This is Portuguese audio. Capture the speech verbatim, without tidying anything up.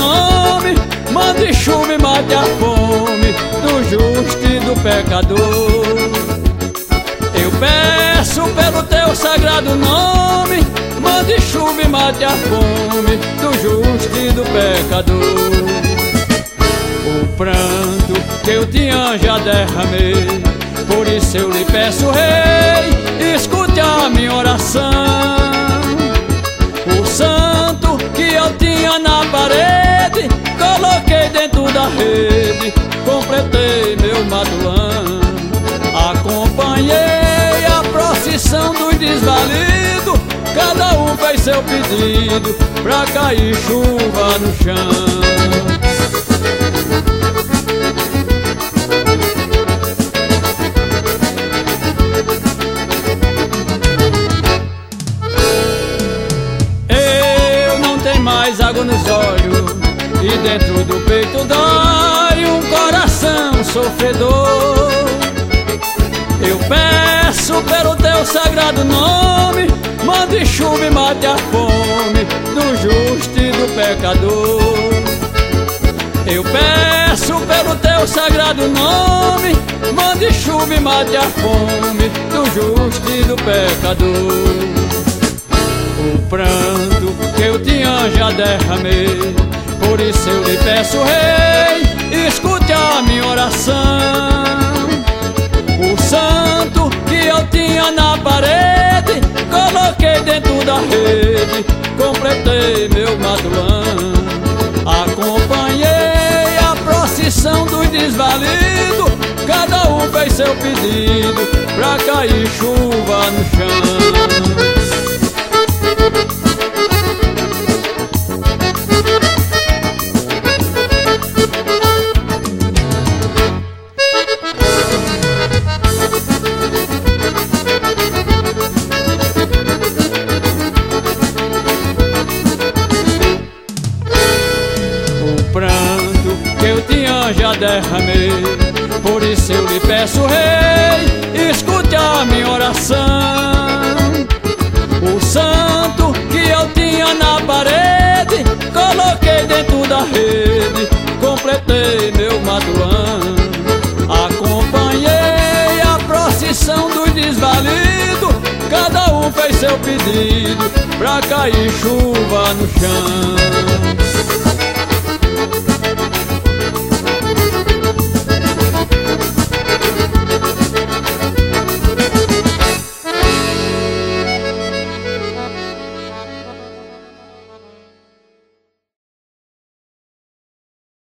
nome, mande chuva e mate a fome do justo e do pecador. Eu peço pelo teu sagrado nome, mande chuva e mate a fome do justo e do pecador. O pranto que eu tinha já derramei, por isso eu lhe peço, Rei, escute a minha oração. O santo que eu tinha na parede, coloquei dentro da rede, completei meu madulão. Acompanhei a procissão dos desvalidos, cada um fez seu pedido pra cair chuva no chão. Mais água nos olhos e dentro do peito dói um coração sofredor. Eu peço pelo teu sagrado nome, mande chuva e mate a fome do justo e do pecador. Eu peço pelo teu sagrado nome, mande chuva e mate a fome do justo e do pecador. O pranto que eu tinha já derramei, por isso eu lhe peço, Rei, escute a minha oração. O santo que eu tinha na parede, coloquei dentro da rede, completei meu madulão. Acompanhei a procissão dos desvalidos, cada um fez seu pedido pra cair chuva no chão. Já derramei, por isso eu lhe peço, Rei, escute a minha oração. O santo que eu tinha na parede, coloquei dentro da rede, completei meu madulão. Acompanhei a procissão dos desvalidos, cada um fez seu pedido pra cair chuva no chão.